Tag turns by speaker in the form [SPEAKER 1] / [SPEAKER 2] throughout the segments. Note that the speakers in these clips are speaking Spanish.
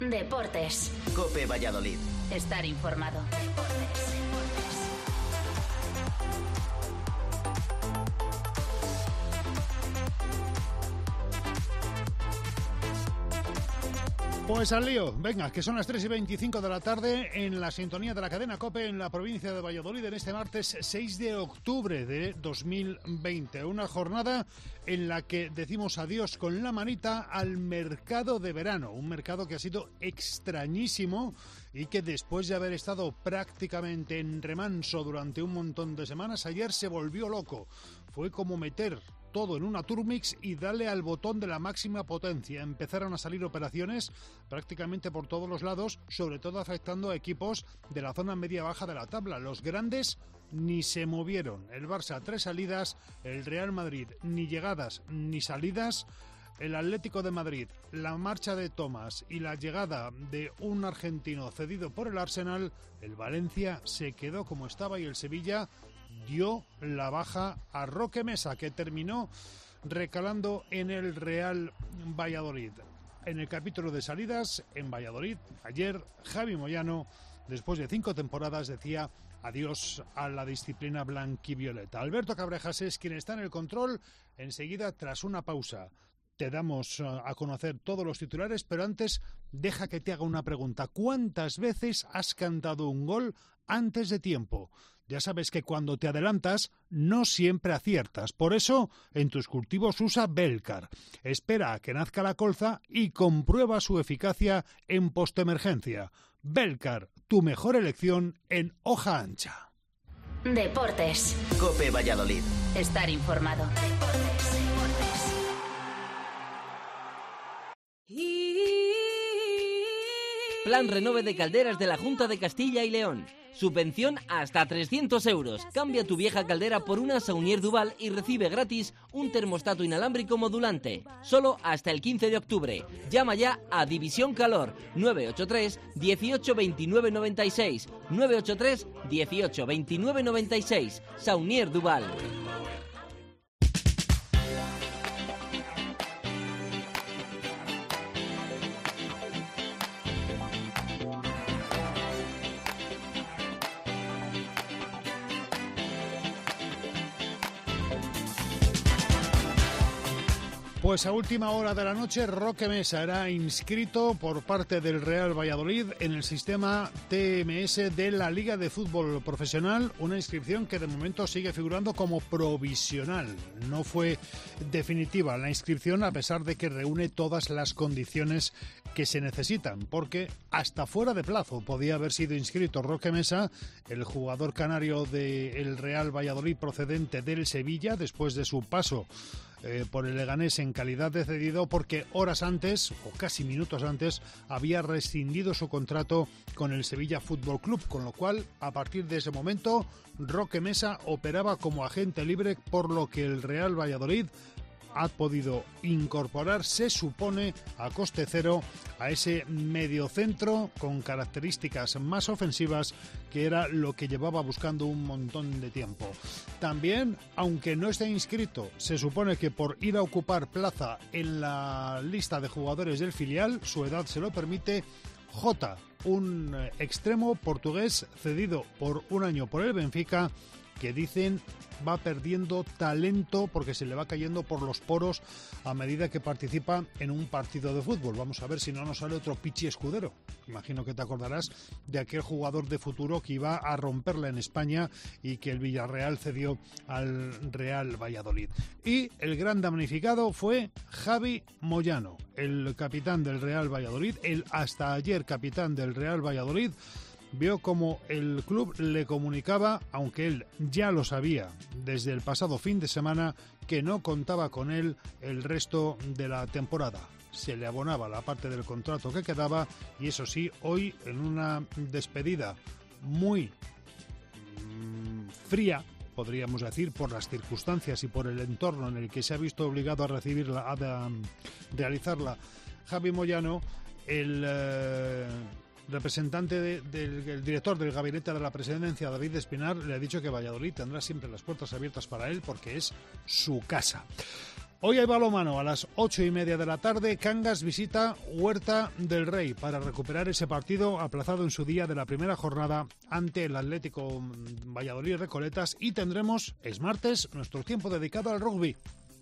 [SPEAKER 1] Deportes.
[SPEAKER 2] COPE Valladolid.
[SPEAKER 1] Estar informado.
[SPEAKER 3] Pues al lío, venga, que son las 3:25 de la tarde en la sintonía de la cadena COPE en la provincia de Valladolid en este martes 6 de octubre de 2020. Una jornada en la que decimos adiós con la manita al mercado de verano, un mercado que ha sido extrañísimo y que después de haber estado prácticamente en remanso durante un montón de semanas, ayer se volvió loco. Fue como meter todo en una Turmix y darle al botón de la máxima potencia. Empezaron a salir operaciones prácticamente por todos los lados, sobre todo afectando a equipos de la zona media-baja de la tabla. Los grandes ni se movieron. El Barça 3 salidas, el Real Madrid ni llegadas ni salidas. El Atlético de Madrid, la marcha de Thomas y la llegada de un argentino cedido por el Arsenal, el Valencia se quedó como estaba y el Sevilla dio la baja a Roque Mesa, que terminó recalando en el Real Valladolid. En el capítulo de salidas en Valladolid, ayer Javi Moyano, después de 5 temporadas, decía adiós a la disciplina blanquivioleta. Alberto Cabrejas es quien está en el control. Enseguida, tras una pausa, te damos a conocer todos los titulares, pero antes deja que te haga una pregunta. ¿Cuántas veces has cantado un gol antes de tiempo? Ya sabes que cuando te adelantas no siempre aciertas. Por eso, en tus cultivos usa Belcar. Espera a que nazca la colza y comprueba su eficacia en postemergencia. Belcar, tu mejor elección en hoja ancha.
[SPEAKER 1] Deportes.
[SPEAKER 2] COPE Valladolid.
[SPEAKER 1] Estar informado.
[SPEAKER 4] Plan Renove de Calderas de la Junta de Castilla y León. Subvención hasta 300 euros. Cambia tu vieja caldera por una Saunier Duval y recibe gratis un termostato inalámbrico modulante. Solo hasta el 15 de octubre. Llama ya a División Calor 983 18 29 96. 983 18 29 96. Saunier Duval.
[SPEAKER 3] Pues a última hora de la noche, Roque Mesa era inscrito por parte del Real Valladolid en el sistema TMS de la Liga de Fútbol Profesional, una inscripción que de momento sigue figurando como provisional. No fue definitiva la inscripción, a pesar de que reúne todas las condiciones que se necesitan, porque hasta fuera de plazo podía haber sido inscrito Roque Mesa, el jugador canario del Real Valladolid procedente del Sevilla, después de su paso por el Leganés en calidad de cedido, porque horas antes, o casi minutos antes, había rescindido su contrato con el Sevilla Fútbol Club, con lo cual, a partir de ese momento, Roque Mesa operaba como agente libre, por lo que el Real Valladolid ha podido incorporar, se supone, a coste cero a ese mediocentro con características más ofensivas, que era lo que llevaba buscando un montón de tiempo. También, aunque no esté inscrito, se supone que por ir a ocupar plaza en la lista de jugadores del filial, su edad se lo permite, Jota, un extremo portugués cedido por un año por el Benfica, que dicen va perdiendo talento porque se le va cayendo por los poros a medida que participa en un partido de fútbol. Vamos a ver si no nos sale otro Pichi Escudero. Imagino que te acordarás de aquel jugador de futuro que iba a romperla en España y que el Villarreal cedió al Real Valladolid. Y el gran damnificado fue Javi Moyano, el capitán del Real Valladolid, el hasta ayer capitán del Real Valladolid. Vio como el club le comunicaba, aunque él ya lo sabía desde el pasado fin de semana, que no contaba con él el resto de la temporada. Se le abonaba la parte del contrato que quedaba y eso sí, hoy en una despedida muy fría, podríamos decir, por las circunstancias y por el entorno en el que se ha visto obligado a recibirla, a realizarla, Javi Moyano, el representante del director del gabinete de la presidencia, David Espinar, le ha dicho que Valladolid tendrá siempre las puertas abiertas para él porque es su casa. Hoy hay balonmano a las 8:30 de la tarde. Cangas visita Huerta del Rey para recuperar ese partido aplazado en su día de la primera jornada ante el Atlético Valladolid Recoletas, y tendremos, es martes, nuestro tiempo dedicado al rugby.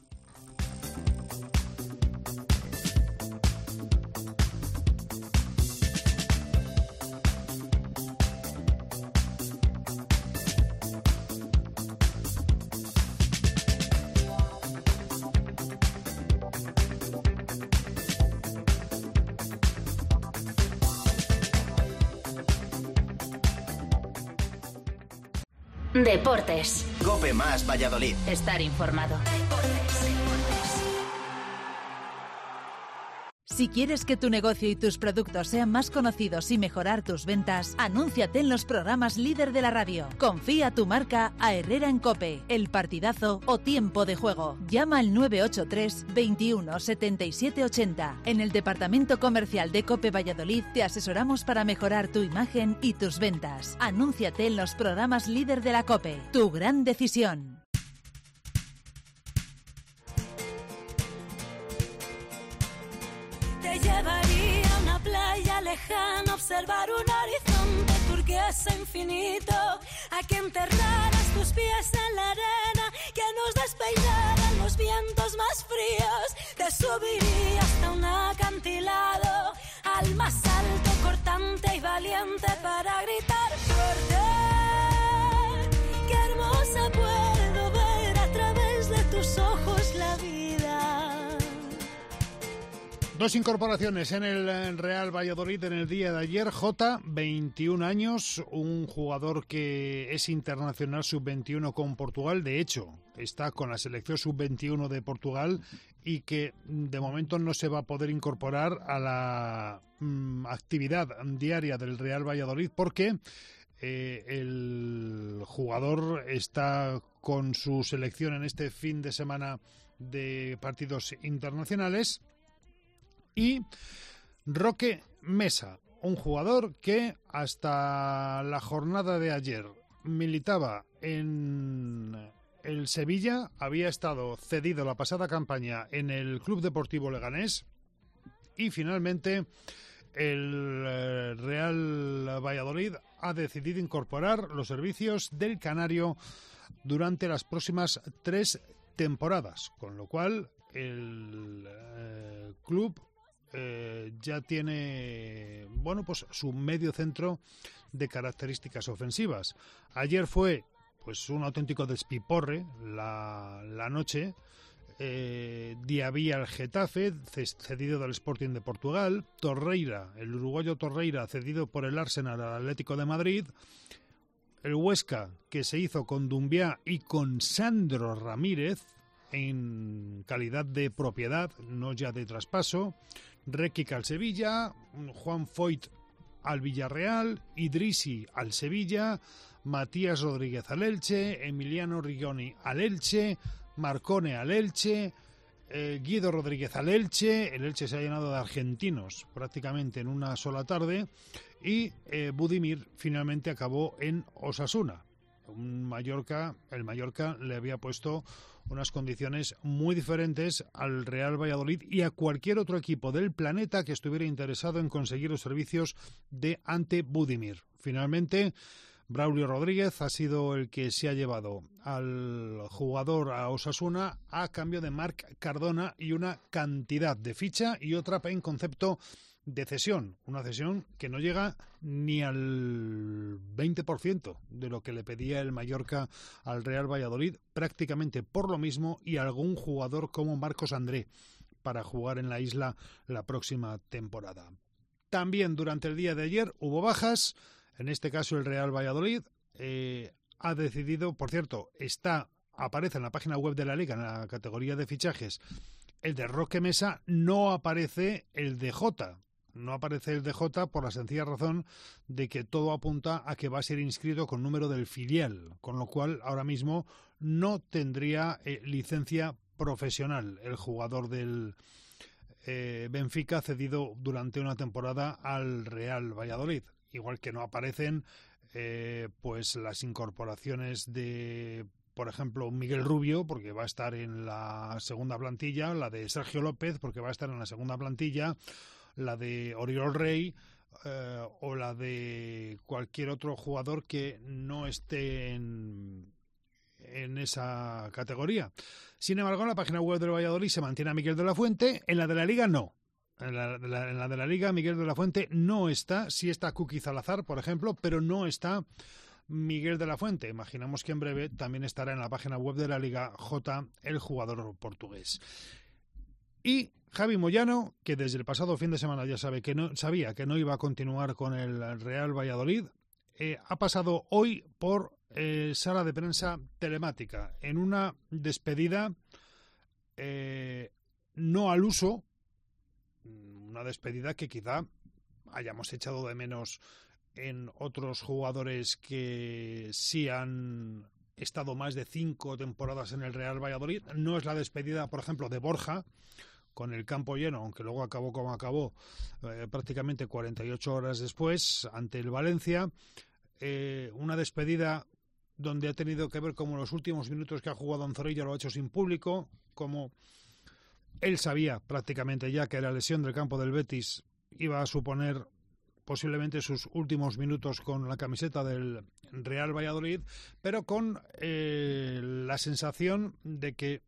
[SPEAKER 1] Deportes.
[SPEAKER 2] COPE más Valladolid.
[SPEAKER 1] Estar informado.
[SPEAKER 5] Si quieres que tu negocio y tus productos sean más conocidos y mejorar tus ventas, anúnciate en los programas líder de la radio. Confía tu marca a Herrera en COPE, El Partidazo o Tiempo de Juego. Llama al 983 21 77 80. En el departamento comercial de COPE Valladolid te asesoramos para mejorar tu imagen y tus ventas. Anúnciate en los programas líder de la COPE. Tu gran decisión.
[SPEAKER 6] Llevaría a una playa lejana, observar un horizonte turquesa infinito, a que enterraras tus pies en la arena, que nos despeinaran los vientos más fríos. Te subiría hasta un acantilado, al más alto, cortante y valiente, para gritar fuerte. Qué hermosa puedo ver a través de tus ojos la vida.
[SPEAKER 3] Dos incorporaciones en el Real Valladolid en el día de ayer. Jota, 21 años, un jugador que es internacional sub-21 con Portugal. De hecho, está con la selección sub-21 de Portugal y que de momento no se va a poder incorporar a la actividad diaria del Real Valladolid porque el jugador está con su selección en este fin de semana de partidos internacionales. Y Roque Mesa, un jugador que hasta la jornada de ayer militaba en el Sevilla, había estado cedido la pasada campaña en el Club Deportivo Leganés y finalmente el Real Valladolid ha decidido incorporar los servicios del canario durante las próximas 3 temporadas, con lo cual el club ya tiene pues su medio centro de características ofensivas. Ayer fue pues un auténtico despiporre la noche. Diabí al Getafe, cedido del Sporting de Portugal. Torreira, el uruguayo Torreira, cedido por el Arsenal al Atlético de Madrid. El Huesca, que se hizo con Dumbiá y con Sandro Ramírez en calidad de propiedad, no ya de traspaso. Rekic al Sevilla, Juan Foyt al Villarreal, Idrissi al Sevilla, Matías Rodríguez al Elche, Emiliano Rigoni al Elche, Marcone al Elche, Guido Rodríguez al Elche. El Elche se ha llenado de argentinos prácticamente en una sola tarde, y Budimir finalmente acabó en Osasuna. El Mallorca le había puesto unas condiciones muy diferentes al Real Valladolid y a cualquier otro equipo del planeta que estuviera interesado en conseguir los servicios de Ante Budimir. Finalmente, Braulio Rodríguez ha sido el que se ha llevado al jugador a Osasuna a cambio de Marc Cardona y una cantidad de ficha y otra en concepto de cesión, una cesión que no llega ni al 20% de lo que le pedía el Mallorca al Real Valladolid, prácticamente por lo mismo, y algún jugador como Marcos André para jugar en la isla la próxima temporada. También durante el día de ayer hubo bajas, en este caso el Real Valladolid ha decidido, por cierto, aparece en la página web de la Liga en la categoría de fichajes el de Roque Mesa, no aparece el de Jota. No aparece el DJ por la sencilla razón de que todo apunta a que va a ser inscrito con número del filial, con lo cual ahora mismo no tendría licencia profesional el jugador del Benfica cedido durante una temporada al Real Valladolid. Igual que no aparecen pues las incorporaciones de por ejemplo, Miguel Rubio, porque va a estar en la segunda plantilla, la de Sergio López, porque va a estar en la segunda plantilla, la de Oriol Rey, o la de cualquier otro jugador que no esté en esa categoría. Sin embargo, en la página web del Valladolid se mantiene a Miguel de la Fuente, en la de la Liga no. En la de la Liga, Miguel de la Fuente no está. Sí está Kuki Salazar, por ejemplo, pero no está Miguel de la Fuente. Imaginamos que en breve también estará en la página web de la Liga J el jugador portugués. Y Javi Moyano, que desde el pasado fin de semana ya sabía que no iba a continuar con el Real Valladolid, ha pasado hoy por sala de prensa telemática en una despedida no al uso, una despedida que quizá hayamos echado de menos en otros jugadores que sí han estado más de 5 temporadas en el Real Valladolid. No es la despedida, por ejemplo, de Borja, con el campo lleno, aunque luego acabó como acabó, prácticamente 48 horas después, ante el Valencia. Una despedida donde ha tenido que ver como los últimos minutos que ha jugado en Zorrilla lo ha hecho sin público, como él sabía prácticamente ya que la lesión del campo del Betis iba a suponer posiblemente sus últimos minutos con la camiseta del Real Valladolid, pero con la sensación de que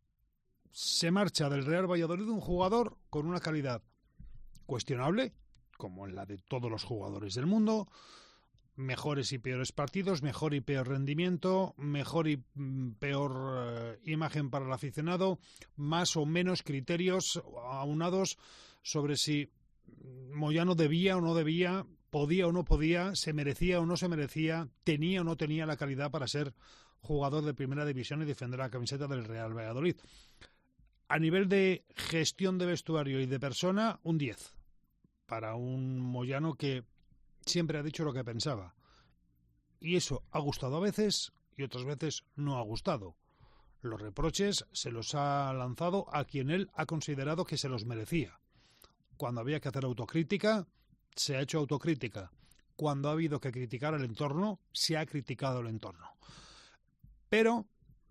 [SPEAKER 3] se marcha del Real Valladolid un jugador con una calidad cuestionable, como en la de todos los jugadores del mundo, mejores y peores partidos, mejor y peor rendimiento, mejor y peor imagen para el aficionado, más o menos criterios aunados sobre si Moyano debía o no debía, podía o no podía, se merecía o no se merecía, tenía o no tenía la calidad para ser jugador de primera división y defender la camiseta del Real Valladolid. A nivel de gestión de vestuario y de persona, un 10 para un Moyano que siempre ha dicho lo que pensaba. Y eso ha gustado a veces y otras veces no ha gustado. Los reproches se los ha lanzado a quien él ha considerado que se los merecía. Cuando había que hacer autocrítica, se ha hecho autocrítica. Cuando ha habido que criticar el entorno, se ha criticado el entorno. Pero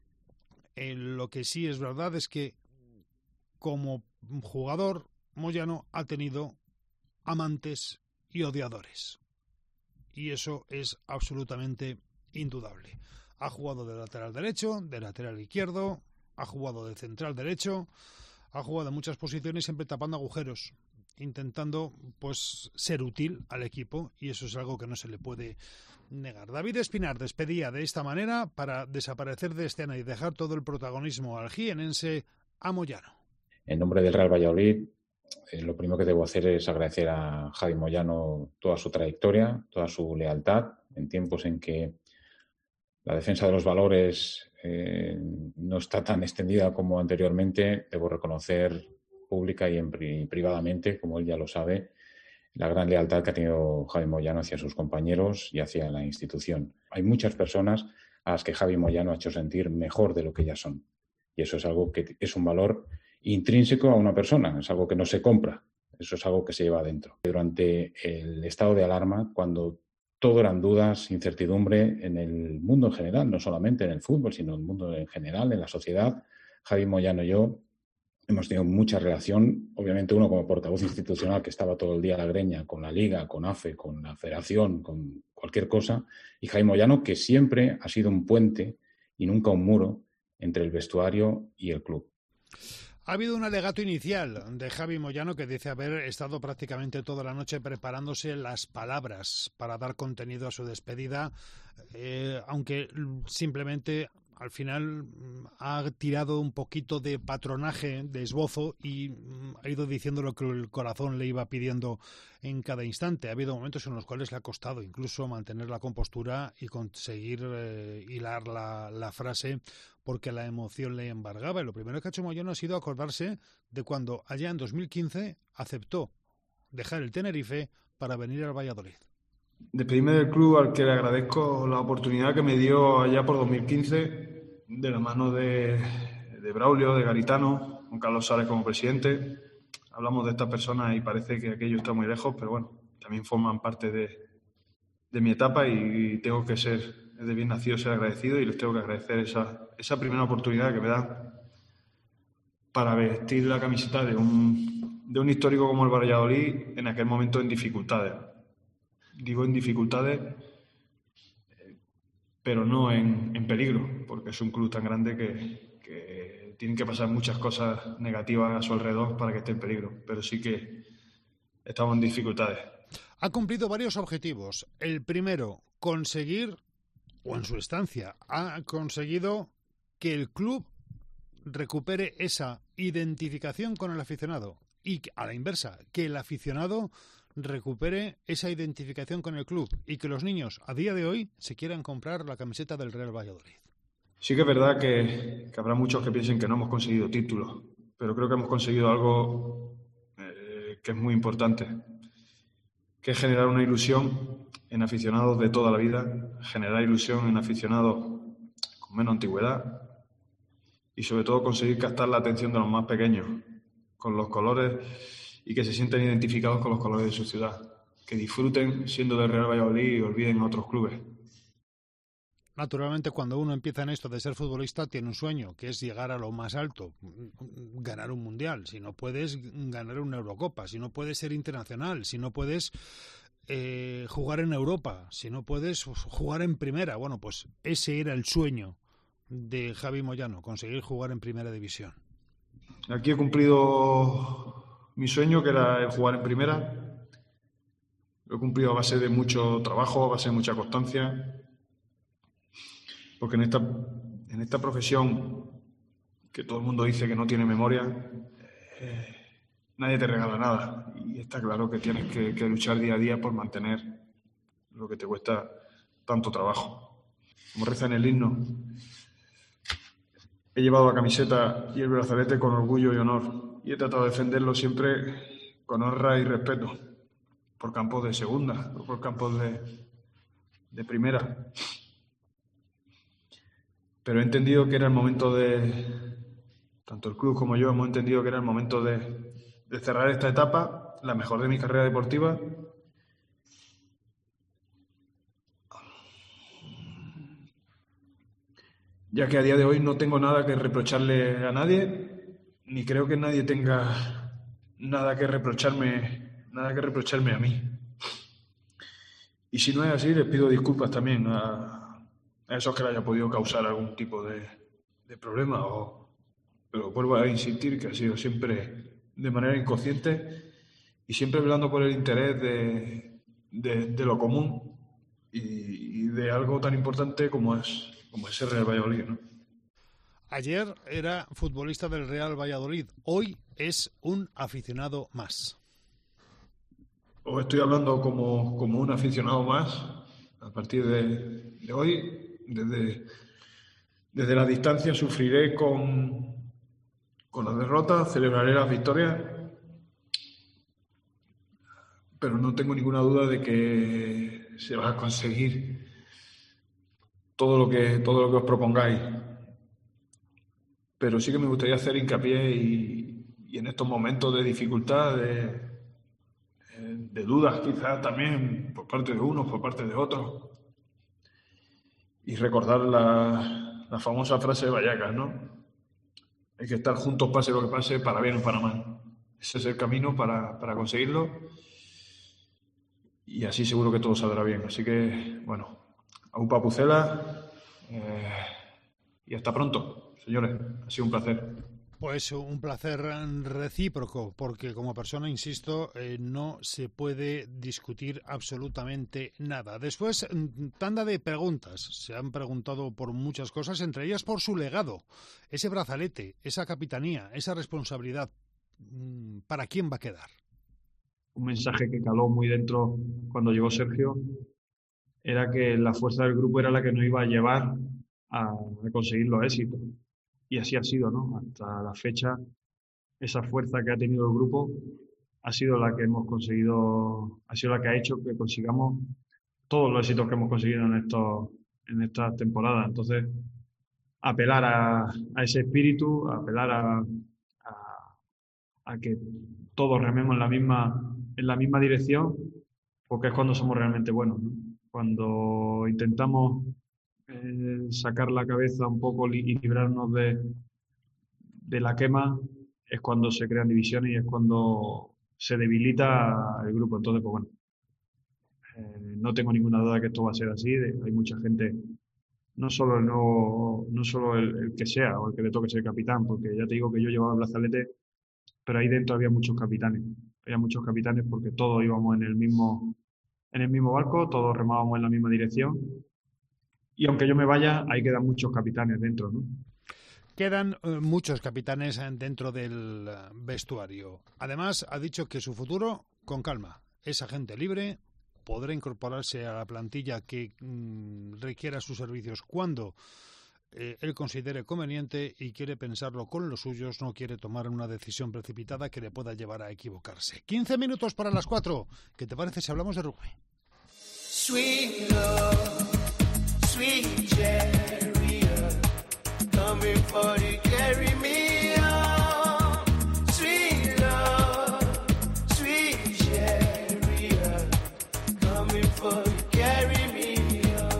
[SPEAKER 3] lo que sí es verdad es que como jugador, Moyano ha tenido amantes y odiadores. Y eso es absolutamente indudable. Ha jugado de lateral derecho, de lateral izquierdo, ha jugado de central derecho, ha jugado en muchas posiciones, siempre tapando agujeros, intentando pues ser útil al equipo, y eso es algo que no se le puede negar. David Espinar despedía de esta manera para desaparecer de escena y dejar todo el protagonismo al jienense a Moyano.
[SPEAKER 7] En nombre del Real Valladolid, lo primero que debo hacer es agradecer a Javi Moyano toda su trayectoria, toda su lealtad, en tiempos en que la defensa de los valores no está tan extendida como anteriormente. Debo reconocer pública y privadamente, como él ya lo sabe, la gran lealtad que ha tenido Javi Moyano hacia sus compañeros y hacia la institución. Hay muchas personas a las que Javi Moyano ha hecho sentir mejor de lo que ya son. Y eso es algo que es un valor intrínseco a una persona, es algo que no se compra, eso es algo que se lleva adentro. Durante el estado de alarma, cuando todo eran dudas, incertidumbre en el mundo en general, no solamente en el fútbol, sino en el mundo en general, en la sociedad, Javi Moyano y yo hemos tenido mucha relación, obviamente uno como portavoz institucional que estaba todo el día a la greña con la Liga, con AFE, con la Federación, con cualquier cosa, y Javi Moyano que siempre ha sido un puente y nunca un muro entre el vestuario y el club.
[SPEAKER 3] Ha habido un alegato inicial de Javi Moyano que dice haber estado prácticamente toda la noche preparándose las palabras para dar contenido a su despedida, aunque simplemente al final ha tirado un poquito de patronaje, de esbozo, y ha ido diciendo lo que el corazón le iba pidiendo en cada instante. Ha habido momentos en los cuales le ha costado incluso mantener la compostura y conseguir hilar la frase, porque la emoción le embargaba. Y lo primero que ha hecho Moyano ha sido acordarse de cuando allá en 2015 aceptó dejar el Tenerife para venir al Valladolid.
[SPEAKER 8] Despedirme del club al que le agradezco la oportunidad que me dio allá por 2015, de la mano de Braulio, de Garitano, con Carlos Sales como presidente. Hablamos de estas personas y parece que aquello está muy lejos, pero bueno, también forman parte de mi etapa y tengo que ser de bien nacido ser agradecido y les tengo que agradecer esa primera oportunidad que me dan para vestir la camiseta de un histórico como el Valladolid en aquel momento en dificultades. Digo en dificultades, pero no en peligro, porque es un club tan grande que tienen que pasar muchas cosas negativas a su alrededor para que esté en peligro, pero sí que estamos en dificultades.
[SPEAKER 3] Ha cumplido varios objetivos. El primero, conseguir, o en su estancia, ha conseguido que el club recupere esa identificación con el aficionado y a la inversa, que el aficionado recupere esa identificación con el club y que los niños a día de hoy se quieran comprar la camiseta del Real Valladolid.
[SPEAKER 8] Sí que es verdad que habrá muchos que piensen que no hemos conseguido títulos, pero creo que hemos conseguido algo que es muy importante, que es generar una ilusión en aficionados de toda la vida, generar ilusión en aficionados con menos antigüedad y sobre todo conseguir captar la atención de los más pequeños con los colores y que se sientan identificados con los colores de su ciudad, que disfruten siendo del Real Valladolid y olviden a otros clubes.
[SPEAKER 3] Naturalmente, cuando uno empieza en esto de ser futbolista, tiene un sueño, que es llegar a lo más alto, ganar un mundial. Si no puedes, ganar una Eurocopa. Si no puedes ser internacional. Si no puedes jugar en Europa. Si no puedes jugar en primera. Bueno, pues ese era el sueño de Javi Moyano, conseguir jugar en primera división.
[SPEAKER 8] Aquí he cumplido mi sueño, que era el jugar en primera. Lo he cumplido a base de mucho trabajo, a base de mucha constancia. Porque en esta profesión, que todo el mundo dice que no tiene memoria, nadie te regala nada. Y está claro que tienes que luchar día a día por mantener lo que te cuesta tanto trabajo. Como reza en el himno, he llevado la camiseta y el brazalete con orgullo y honor. Y he tratado de defenderlo siempre con honra y respeto. Por campos de segunda, o por campos de primera. Pero he entendido que era el momento tanto el club como yo hemos entendido que era el momento de cerrar esta etapa, la mejor de mi carrera deportiva. Ya que a día de hoy no tengo nada que reprocharle a nadie, ni creo que nadie tenga nada que reprocharme a mí. Y si no es así, les pido disculpas también a esos que le haya podido causar algún tipo de problema. Pero vuelvo a insistir que ha sido siempre de manera inconsciente y siempre velando por el interés de lo común y de algo tan importante como es el Real Valladolid, ¿no?
[SPEAKER 3] Ayer era futbolista del Real Valladolid, hoy es un aficionado más.
[SPEAKER 8] Os estoy hablando como un aficionado más a partir de hoy. Desde la distancia sufriré con las derrotas, celebraré las victorias, pero no tengo ninguna duda de que se va a conseguir todo lo que os propongáis. Pero sí que me gustaría hacer hincapié y en estos momentos de dificultad, de dudas quizás también por parte de unos, por parte de otros, y recordar la famosa frase de Vallecas, ¿no? Hay que estar juntos pase lo que pase, para bien o para mal. Ese es el camino para conseguirlo y así seguro que todo saldrá bien. Así que, bueno, aupa Pucela y hasta pronto, señores. Ha sido un placer.
[SPEAKER 3] Pues un placer recíproco, porque como persona, insisto, no se puede discutir absolutamente nada. Después, tanda de preguntas. Se han preguntado por muchas cosas, entre ellas por su legado. Ese brazalete, esa capitanía, esa responsabilidad, ¿para quién va a quedar?
[SPEAKER 8] Un mensaje que caló muy dentro cuando llegó Sergio era que la fuerza del grupo era la que nos iba a llevar a conseguir los éxitos. Y así ha sido, ¿no? Hasta la fecha, esa fuerza que ha tenido el grupo ha sido la que hemos conseguido, ha sido la que ha hecho que consigamos todos los éxitos que hemos conseguido en estas temporadas. Entonces, apelar a ese espíritu, apelar a que todos rememos en la misma dirección, porque es cuando somos realmente buenos, ¿no? Cuando intentamos sacar la cabeza un poco y librarnos de la quema, es cuando se crean divisiones y es cuando se debilita el grupo. Entonces, pues bueno, no tengo ninguna duda de que esto va a ser así. Hay mucha gente, no solo el que sea o el que le toque ser capitán, porque ya te digo que yo llevaba el brazalete, pero ahí dentro había muchos capitanes. Había muchos capitanes porque todos íbamos en el mismo barco, todos remábamos en la misma dirección. Y aunque yo me vaya, ahí quedan muchos capitanes dentro, ¿no?
[SPEAKER 3] Quedan muchos capitanes dentro del vestuario. Además, ha dicho que su futuro, con calma, es agente libre, podrá incorporarse a la plantilla que requiera sus servicios cuando él considere conveniente y quiere pensarlo con los suyos, no quiere tomar una decisión precipitada que le pueda llevar a equivocarse. 15 minutos para las 4. ¿Qué te parece si hablamos de rugby?
[SPEAKER 9] Sweet love, sweet chariot, coming for to carry me on. Sweet love, sweet chariot, coming for to carry me on.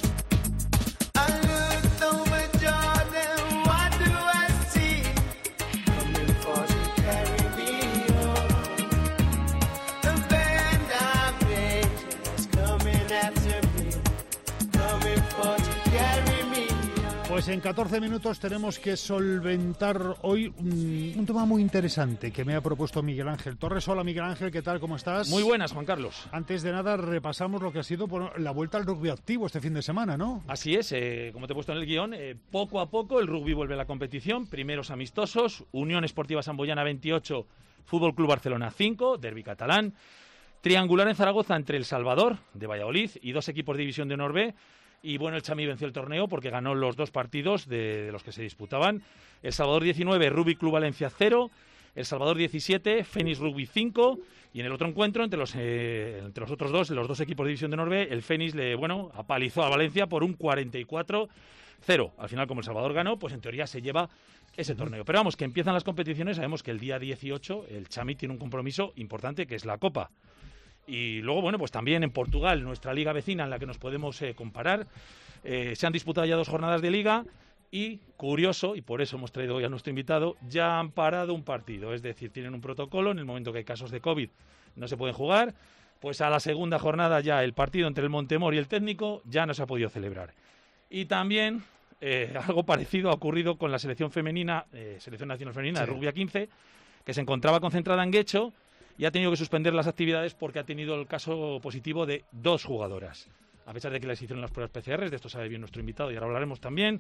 [SPEAKER 9] I looked over Jordan, what do I see? Coming for to carry me on. The band of angels coming after me, coming for to carry me on.
[SPEAKER 3] Pues en 14 minutos tenemos que solventar hoy un tema muy interesante que me ha propuesto Miguel Ángel Torres. Hola Miguel Ángel, ¿qué tal? ¿Cómo estás?
[SPEAKER 10] Muy buenas, Juan Carlos.
[SPEAKER 3] Antes de nada, repasamos lo que ha sido la vuelta al rugby activo este fin de semana, ¿no?
[SPEAKER 10] Así es, como te he puesto en el guión, poco a poco el rugby vuelve a la competición. Primeros amistosos, Unión Esportiva Samboyana 28, Fútbol Club Barcelona 5, derbi catalán. Triangular en Zaragoza entre El Salvador, de Valladolid, y 2 equipos de División de Honor B. Y bueno, el Chami venció el torneo porque ganó los 2 partidos de los que se disputaban. El Salvador 19, Rugby Club Valencia 0. El Salvador 17, Fénix Rugby 5. Y en el otro encuentro, entre los otros 2, los 2 equipos de División de Honor B, el Fénix apalizó a Valencia por un 44-0. Al final, como El Salvador ganó, pues en teoría se lleva ese torneo. Pero vamos, que empiezan las competiciones, sabemos que el día 18 el Chami tiene un compromiso importante que es la Copa. Y luego, bueno, pues también en Portugal, nuestra liga vecina en la que nos podemos comparar, se han disputado ya 2 jornadas de liga y, curioso, y por eso hemos traído hoy a nuestro invitado, ya han parado un partido. Es decir, tienen un protocolo, en el momento que hay casos de COVID no se pueden jugar, pues a la segunda jornada ya el partido entre el Montemor y el Técnico ya no se ha podido celebrar. Y también algo parecido ha ocurrido con la selección femenina, selección nacional femenina de rugby a 15, que se encontraba concentrada en Guecho, y ha tenido que suspender las actividades porque ha tenido el caso positivo de 2 jugadoras. A pesar de que les hicieron las pruebas PCR, de esto sabe bien nuestro invitado y ahora hablaremos también.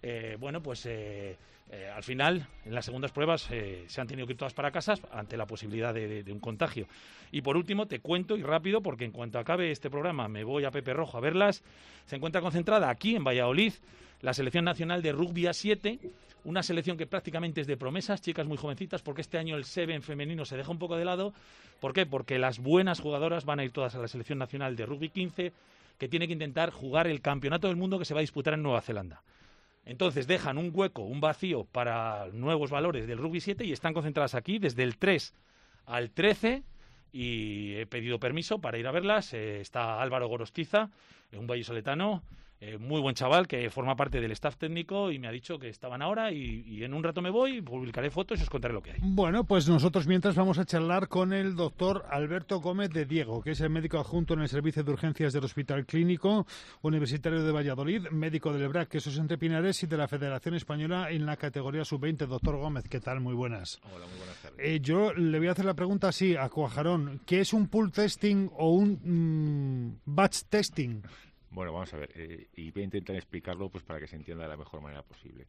[SPEAKER 10] Al final, en las segundas pruebas se han tenido que ir todas para casa ante la posibilidad de un contagio. Y por último, te cuento, y rápido, porque en cuanto acabe este programa me voy a Pepe Rojo a verlas, se encuentra concentrada aquí en Valladolid la Selección Nacional de Rugby a 7, una selección que prácticamente es de promesas, chicas muy jovencitas, porque este año el Seven femenino se deja un poco de lado. ¿Por qué? Porque las buenas jugadoras van a ir todas a la Selección Nacional de Rugby 15, que tiene que intentar jugar el Campeonato del Mundo que se va a disputar en Nueva Zelanda. Entonces dejan un hueco, un vacío para nuevos valores del Rugby 7 y están concentradas aquí desde el 3 al 13 y he pedido permiso para ir a verlas. Está Álvaro Gorostiza, un vallisoletano, muy buen chaval que forma parte del staff técnico y me ha dicho que estaban ahora y en un rato me voy, publicaré fotos y os contaré lo que hay.
[SPEAKER 3] Bueno, pues nosotros mientras vamos a charlar con el doctor Alberto Gómez de Diego, que es el médico adjunto en el Servicio de Urgencias del Hospital Clínico Universitario de Valladolid, médico del EBRAC, que eso es entre Pinares, y de la Federación Española en la categoría sub-20. Doctor Gómez, ¿qué tal? Muy buenas.
[SPEAKER 11] Hola, muy buenas tardes.
[SPEAKER 3] Yo le voy a hacer la pregunta así a Cuajarón. ¿Qué es un pool testing o un batch testing?
[SPEAKER 11] Bueno, vamos a ver, y voy a intentar explicarlo pues para que se entienda de la mejor manera posible.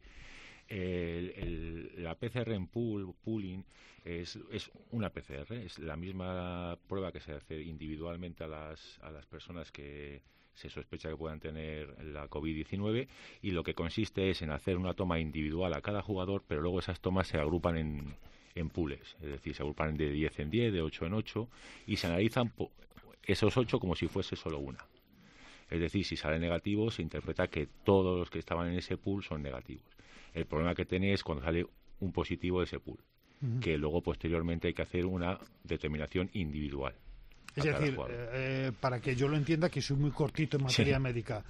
[SPEAKER 11] La PCR en pooling es una PCR, es la misma prueba que se hace individualmente a las personas que se sospecha que puedan tener la COVID-19 y lo que consiste es en hacer una toma individual a cada jugador, pero luego esas tomas se agrupan en pools, es decir, se agrupan de 10 en 10, de 8 en 8 y se analizan esos 8 como si fuese solo una. Es decir, si sale negativo, se interpreta que todos los que estaban en ese pool son negativos. El problema que tenéis es cuando sale un positivo de ese pool, que luego posteriormente hay que hacer una determinación individual.
[SPEAKER 3] Es decir, para que yo lo entienda, que soy muy cortito en materia médica,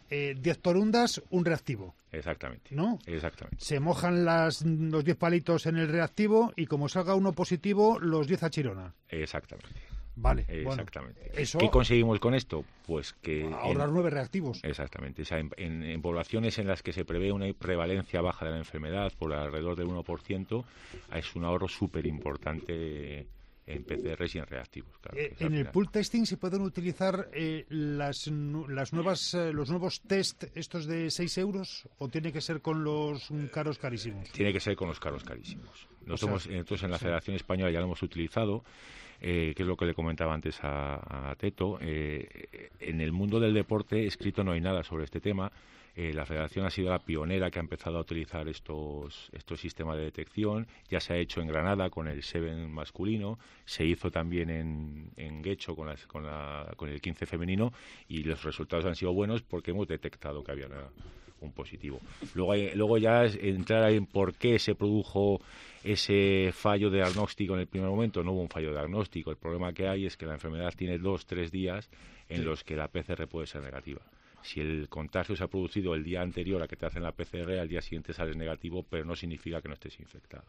[SPEAKER 3] 10 torundas, un reactivo.
[SPEAKER 11] Exactamente.
[SPEAKER 3] ¿No?
[SPEAKER 11] Exactamente.
[SPEAKER 3] Se mojan los 10 palitos en el reactivo y como salga uno positivo, los 10 a Chirona.
[SPEAKER 11] Exactamente.
[SPEAKER 3] Vale,
[SPEAKER 11] exactamente.
[SPEAKER 3] Bueno, eso,
[SPEAKER 11] ¿qué conseguimos con esto? Pues que
[SPEAKER 3] ahorrar 9 reactivos.
[SPEAKER 11] Exactamente. O sea, en poblaciones en las que se prevé una prevalencia baja de la enfermedad por alrededor del 1%, es un ahorro súper importante en PCRs y en reactivos. Claro,
[SPEAKER 3] en el pool testing se pueden utilizar los nuevos test estos de 6 euros o tiene que ser con los caros carísimos.
[SPEAKER 11] Tiene que ser con los caros carísimos. Nosotros en la Federación Española ya lo hemos utilizado, que es lo que le comentaba antes a Teto. En el mundo del deporte escrito no hay nada sobre este tema. La Federación ha sido la pionera que ha empezado a utilizar estos sistemas de detección. Ya se ha hecho en Granada con el Seven masculino, se hizo también en Guecho con el 15 femenino y los resultados han sido buenos porque hemos detectado que había un positivo. Luego ya entrar en por qué se produjo ese fallo de diagnóstico en el primer momento. No hubo un fallo de diagnóstico. El problema que hay es que la enfermedad tiene 2-3 días en los que la PCR puede ser negativa. Si el contagio se ha producido el día anterior a que te hacen la PCR, al día siguiente sales negativo, pero no significa que no estés infectado.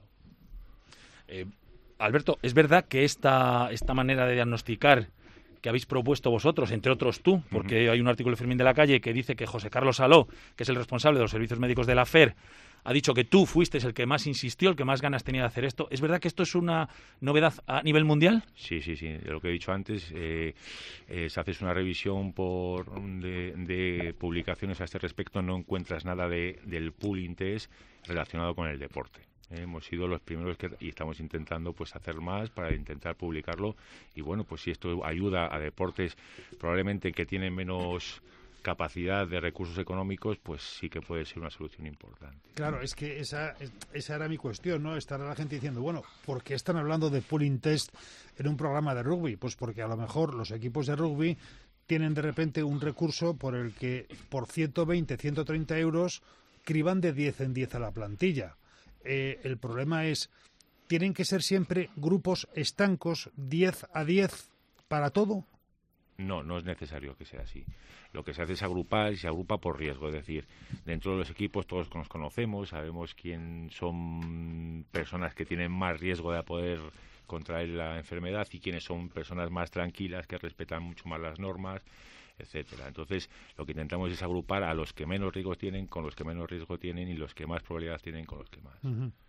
[SPEAKER 10] Alberto, ¿es verdad que esta manera de diagnosticar que habéis propuesto vosotros, entre otros tú, porque hay un artículo de Fermín de la Calle que dice que José Carlos Saló, que es el responsable de los servicios médicos de la FER, ha dicho que tú fuiste el que más insistió, el que más ganas tenía de hacer esto? ¿Es verdad que esto es una novedad a nivel mundial?
[SPEAKER 11] Sí. De lo que he dicho antes, se hace una revisión de publicaciones a este respecto, no encuentras nada del pooling test relacionado con el deporte. Hemos sido los primeros y estamos intentando pues hacer más para intentar publicarlo y bueno, pues si esto ayuda a deportes probablemente que tienen menos capacidad de recursos económicos, pues sí que puede ser una solución importante.
[SPEAKER 3] Claro, es que esa era mi cuestión, ¿no? Estará la gente diciendo, bueno, ¿por qué están hablando de pooling test en un programa de rugby? Pues porque a lo mejor los equipos de rugby tienen de repente un recurso por el que por 120, 130 euros criban de 10 en 10 a la plantilla. El problema es, ¿tienen que ser siempre grupos estancos 10 a 10 para todo?
[SPEAKER 11] No es necesario que sea así. Lo que se hace es agrupar y se agrupa por riesgo. Es decir, dentro de los equipos todos nos conocemos, sabemos quién son personas que tienen más riesgo de poder contraer la enfermedad y quiénes son personas más tranquilas que respetan mucho más las normas, etcétera. Entonces, lo que intentamos es agrupar a los que menos riesgo tienen con los que menos riesgo tienen y los que más probabilidad tienen con los que más.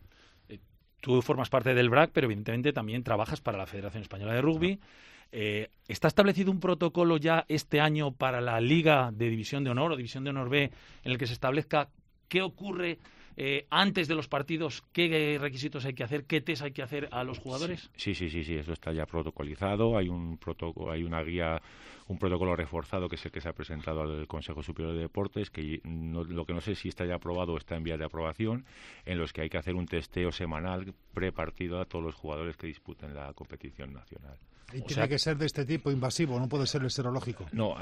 [SPEAKER 10] Tú formas parte del BRAC, pero evidentemente también trabajas para la Federación Española de Rugby. ¿Está establecido un protocolo ya este año para la Liga de División de Honor o División de Honor B en el que se establezca qué ocurre antes de los partidos, qué requisitos hay que hacer, qué test hay que hacer a los jugadores?
[SPEAKER 11] Sí, eso está ya protocolizado. Hay una guía, un protocolo reforzado que es el que se ha presentado al Consejo Superior de Deportes, que lo que no sé si está ya aprobado o está en vía de aprobación, en los que hay que hacer un testeo semanal prepartido a todos los jugadores que disputen la competición nacional.
[SPEAKER 3] Y tiene que ser de este tipo, invasivo, no puede ser el serológico.
[SPEAKER 11] No,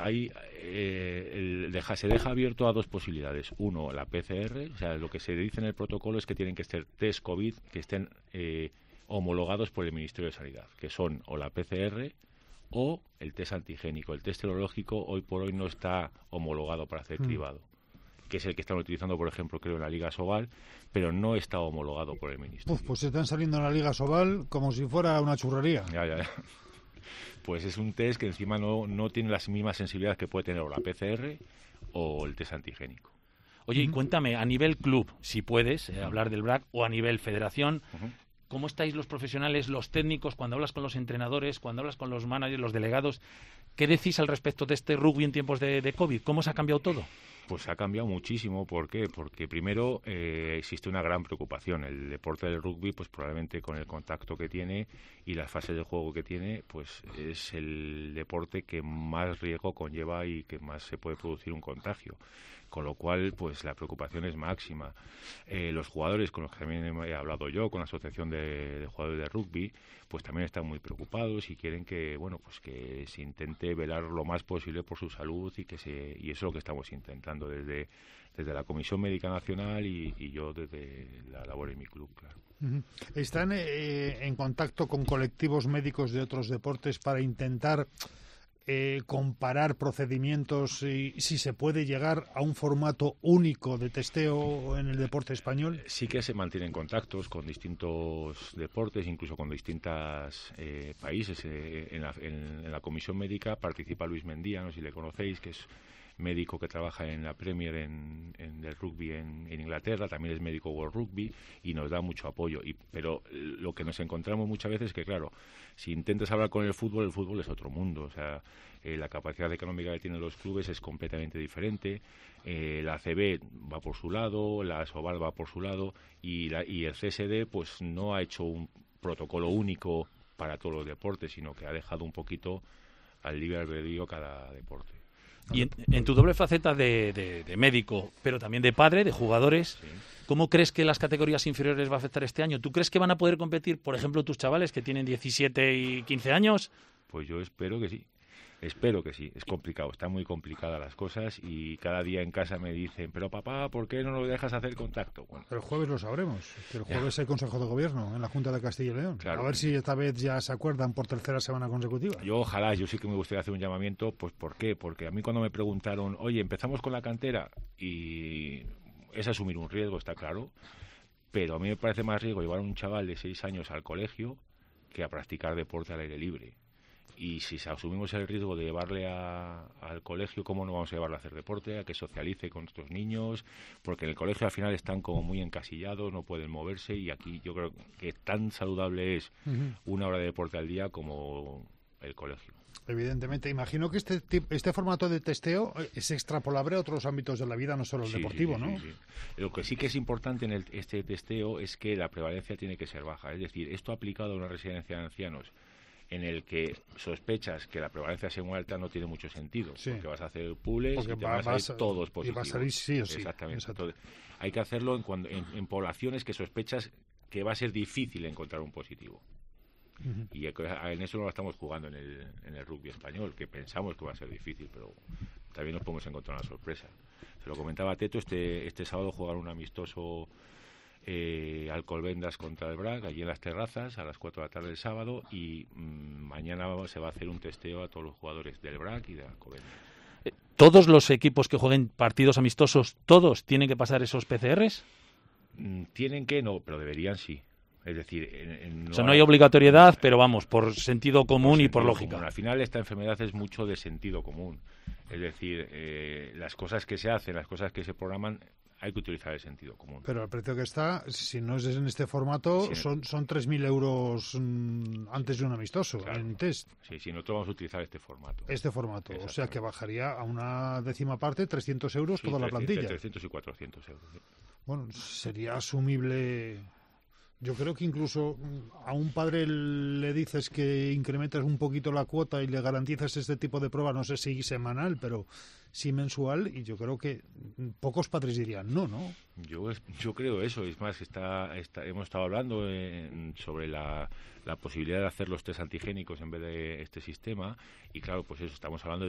[SPEAKER 11] se deja abierto a dos posibilidades. Uno, la PCR, o sea, lo que se dice en el protocolo es que tienen que ser test COVID que estén homologados por el Ministerio de Sanidad, que son o la PCR o el test antigénico. El test serológico hoy por hoy no está homologado para ser cribado, que es el que están utilizando, por ejemplo, creo en la Liga Sobal, pero no está homologado por el Ministerio.
[SPEAKER 3] Pues están saliendo en la Liga Sobal como si fuera una churrería.
[SPEAKER 11] Ya. Pues es un test que encima no tiene las mismas sensibilidades que puede tener o la PCR o el test antigénico.
[SPEAKER 10] Oye, y cuéntame, a nivel club, si puedes hablar del BRAC, o a nivel federación, ¿cómo estáis los profesionales, los técnicos, cuando hablas con los entrenadores, cuando hablas con los managers, los delegados? ¿Qué decís al respecto de este rugby en tiempos de COVID? ¿Cómo se ha cambiado todo?
[SPEAKER 11] Pues ha cambiado muchísimo. ¿Por qué? Porque primero existe una gran preocupación. El deporte del rugby, pues probablemente con el contacto que tiene y las fases de juego que tiene, pues es el deporte que más riesgo conlleva y que más se puede producir un contagio. Con lo cual, pues la preocupación es máxima. Los jugadores con los que también he hablado yo, con la Asociación de Jugadores de Rugby, pues también están muy preocupados y quieren que, bueno, pues que se intente velar lo más posible por su salud y eso es lo que estamos intentando desde la Comisión Médica Nacional y yo desde la labor en mi club, claro.
[SPEAKER 3] ¿Están en contacto con colectivos médicos de otros deportes para intentar comparar procedimientos y si se puede llegar a un formato único de testeo en el deporte español?
[SPEAKER 11] Sí que se mantienen contactos con distintos deportes, incluso con distintos países. En la comisión médica participa Luis Mendía, no sé si le conocéis, que es médico que trabaja en la Premier en el rugby en Inglaterra, también es médico World Rugby y nos da mucho apoyo. Pero lo que nos encontramos muchas veces es que, claro, si intentas hablar con el fútbol es otro mundo. O sea, la capacidad económica que tienen los clubes es completamente diferente. La ACB va por su lado, la Sobal va por su lado y el CSD pues no ha hecho un protocolo único para todos los deportes, sino que ha dejado un poquito al libre albedrío cada deporte.
[SPEAKER 10] Y en tu doble faceta de médico, pero también de padre, de jugadores, sí, ¿cómo crees que las categorías inferiores va a afectar este año? ¿Tú crees que van a poder competir, por ejemplo, tus chavales que tienen 17 y 15 años?
[SPEAKER 11] Pues yo espero que sí. Espero que sí. Es complicado, están muy complicadas las cosas y cada día en casa me dicen, pero papá, ¿por qué no nos dejas hacer contacto? Bueno,
[SPEAKER 3] pero el jueves lo sabremos, que el jueves hay Consejo de Gobierno en la Junta de Castilla y León. Claro. A ver si esta vez ya se acuerdan por tercera semana consecutiva.
[SPEAKER 11] Yo sí que me gustaría hacer un llamamiento, pues ¿por qué? Porque a mí cuando me preguntaron, oye, empezamos con la cantera, y es asumir un riesgo, está claro, pero a mí me parece más riesgo llevar a un chaval de 6 años al colegio que a practicar deporte al aire libre. Y si asumimos el riesgo de llevarle al colegio, ¿cómo no vamos a llevarle a hacer deporte? A que socialice con estos niños, porque en el colegio al final están como muy encasillados, no pueden moverse, y aquí yo creo que tan saludable es una hora de deporte al día como el colegio.
[SPEAKER 3] Evidentemente, imagino que este formato de testeo es extrapolable a otros ámbitos de la vida, no solo el deportivo, ¿no?
[SPEAKER 11] Sí. Lo que sí que es importante en este testeo es que la prevalencia tiene que ser baja, es decir, esto aplicado a una residencia de ancianos en el que sospechas que la prevalencia sea muy alta no tiene mucho sentido, porque vas a hacer pools y te van a salir todos positivos.
[SPEAKER 3] Y va a salir sí o sí.
[SPEAKER 11] Exactamente. Entonces, hay que hacerlo en poblaciones que sospechas que va a ser difícil encontrar un positivo. Y en eso no lo estamos jugando en el rugby español, que pensamos que va a ser difícil, pero también nos podemos encontrar una sorpresa. Se lo comentaba a Teto, este sábado jugaron un amistoso Alcobendas contra el BRAC, allí en las terrazas, a las 4 de la tarde del sábado, y mañana se va a hacer un testeo a todos los jugadores del BRAC y de Alcobendas.
[SPEAKER 10] ¿Todos los equipos que jueguen partidos amistosos, todos tienen que pasar esos PCRs?
[SPEAKER 11] Tienen que, no, pero deberían sí. Es decir,
[SPEAKER 10] no hay obligatoriedad, pero vamos, por sentido común y por lógica.
[SPEAKER 11] Al final esta enfermedad es mucho de sentido común. Es decir, las cosas que se hacen, las cosas que se programan, hay que utilizar el sentido común.
[SPEAKER 3] Pero el precio que está, si no es en este formato, son 3.000 euros antes de un amistoso, claro, en test.
[SPEAKER 11] Sí, nosotros vamos a utilizar este formato.
[SPEAKER 3] O sea que bajaría a una décima parte, 300 euros toda la plantilla.
[SPEAKER 11] 300 y 400 euros. Sí.
[SPEAKER 3] Bueno, sería asumible. Yo creo que incluso a un padre le dices que incrementas un poquito la cuota y le garantizas este tipo de prueba, no sé si semanal, pero sí mensual, y yo creo que pocos padres dirían no.
[SPEAKER 11] Yo creo eso. Es más, hemos estado hablando sobre la posibilidad de hacer los test antigénicos en vez de este sistema, y claro, pues eso, estamos hablando de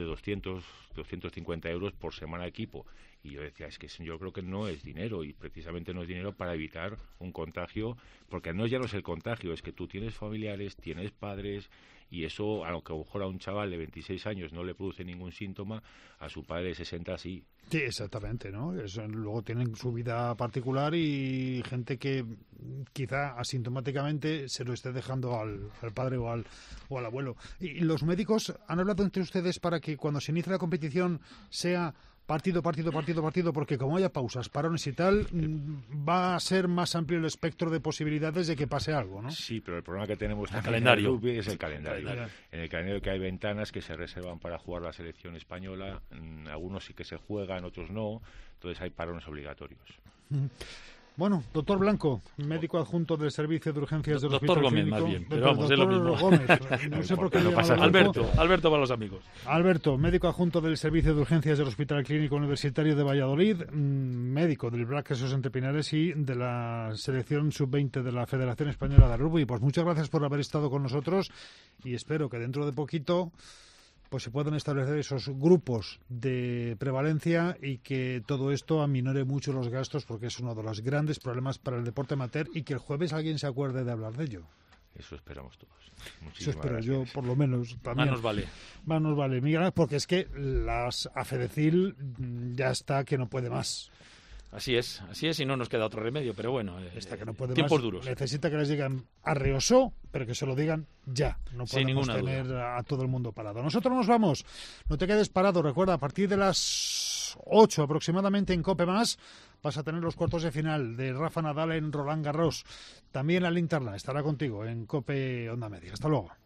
[SPEAKER 11] 250 euros por semana de equipo. Y yo decía, es que yo creo que no es dinero, y precisamente no es dinero para evitar un contagio, porque ya no es el contagio, es que tú tienes familiares, tienes padres, y eso, aunque a lo mejor a un chaval de 26 años no le produce ningún síntoma, a su padre de 60 sí.
[SPEAKER 3] Sí, exactamente, ¿no? Luego tienen su vida particular y gente que quizá asintomáticamente se lo esté dejando al padre o al abuelo. ¿Y los médicos han hablado entre ustedes para que cuando se inicie la competición sea partido, porque como haya pausas, parones y tal, va a ser más amplio el espectro de posibilidades de que pase algo, ¿no?
[SPEAKER 11] Sí, pero el problema que tenemos
[SPEAKER 10] en el calendario
[SPEAKER 11] rugby es el calendario. En el calendario que hay ventanas que se reservan para jugar la selección española, algunos sí que se juegan, otros no, entonces hay parones obligatorios.
[SPEAKER 3] Bueno, doctor Blanco, médico adjunto del Servicio de Urgencias del Hospital
[SPEAKER 10] Gómez,
[SPEAKER 3] Clínico.
[SPEAKER 10] Más bien, pero vamos, es lo mismo.
[SPEAKER 3] Gómez, no sé por qué
[SPEAKER 10] pasa. Alberto para los amigos.
[SPEAKER 3] Alberto, médico adjunto del Servicio de Urgencias del Hospital Clínico Universitario de Valladolid, médico del BRAC Jesús Entre Pinares y de la selección sub-20 de la Federación Española de Rugby. Pues muchas gracias por haber estado con nosotros y espero que dentro de poquito pues se puedan establecer esos grupos de prevalencia y que todo esto aminore mucho los gastos, porque es uno de los grandes problemas para el deporte amateur, y que el jueves alguien se acuerde de hablar de ello.
[SPEAKER 11] Eso esperamos todos.
[SPEAKER 3] Eso espero
[SPEAKER 11] gracias.
[SPEAKER 3] yo, por lo menos. También. Más nos vale, Miguel, porque es que las AFEDECIL ya está que no puede más.
[SPEAKER 10] Así es, y no nos queda otro remedio, pero bueno,
[SPEAKER 3] Esta que no puede
[SPEAKER 10] tiempos
[SPEAKER 3] más,
[SPEAKER 10] duros.
[SPEAKER 3] Necesita que les digan arreosó, pero que se lo digan ya. No
[SPEAKER 10] Sin
[SPEAKER 3] podemos
[SPEAKER 10] ninguna
[SPEAKER 3] tener
[SPEAKER 10] duda.
[SPEAKER 3] a todo el mundo parado. Nosotros nos vamos. No te quedes parado. Recuerda, a partir de las 8 aproximadamente en COPE+, vas a tener los cuartos de final de Rafa Nadal en Roland Garros. También la linterna estará contigo en COPE Onda Media. Hasta luego.